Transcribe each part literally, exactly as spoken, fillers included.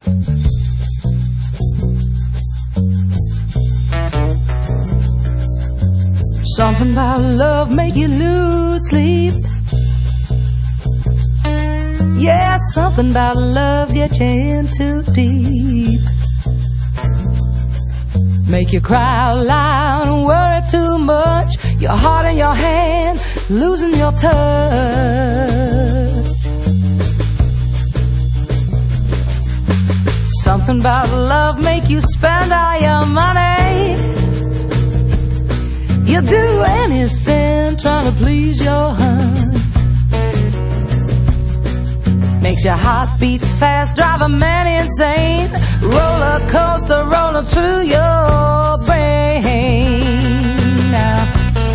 Something about love make you lose sleep. Yeah, something about love get you in too deep. Make you cry out loud and worry too much. Your heart in your hand, losing your touch. Something about love make you spend all your money. You'll do anything trying to please your honey. Makes your heart beat fast, drive a man insane. Roller coaster rolling through your brain. Now,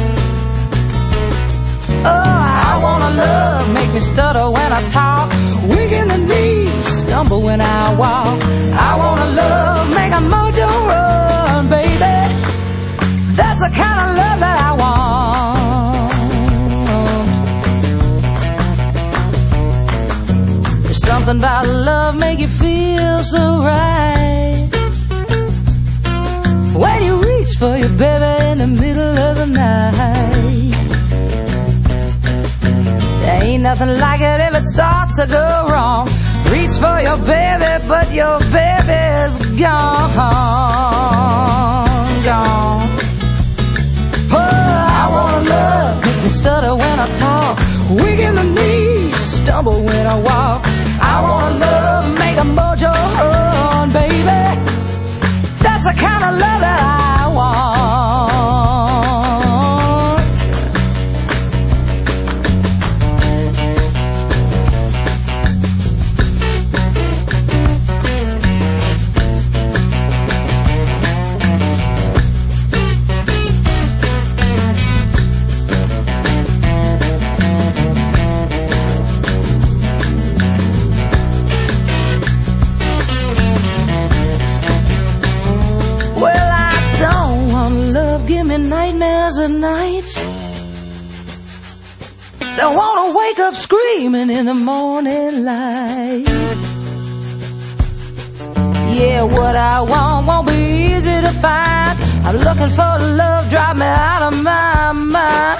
oh, I wanna love, make me stutter when I talk, weak in the knees, stumble when I walk. I wanna love, make a mojo run, baby. That's the kind of love that I want. There's something about love make you feel so right. When you reach for your baby in the middle of the night. There ain't nothing like it if it starts to go wrong. Reach for your baby, but your baby's gone, gone. Oh, I wanna love, make me stutter when I talk, weak in the knees, stumble when I walk. I wanna love, make a mojo run, baby. That's the kind of love that I want. Nightmares at night. Don't wanna wake up screaming in the morning light. Yeah, what I want won't be easy to find. I'm looking for love, drive me out of my mind.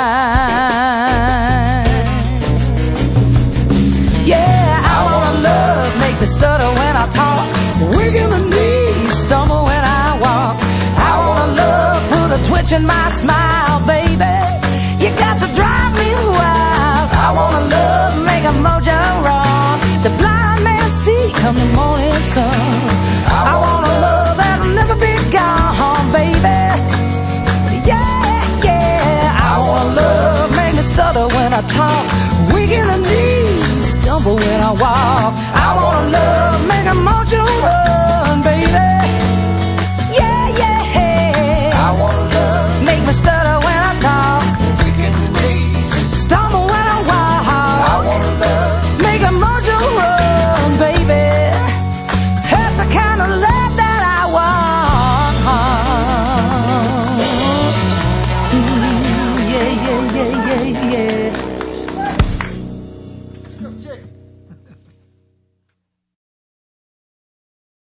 Yeah, I wanna love, make me stutter when I talk, weak in the knees, stumble when I walk. I wanna love, put a twitch in my smile, baby. You got to drive me wild. I wanna love, make a mojo run. The blind man see come the morning sun. I wanna love that'll never be gone, baby. Yeah, yeah. I wanna love, make me stutter when I talk, weak in the knees, stumble when I walk.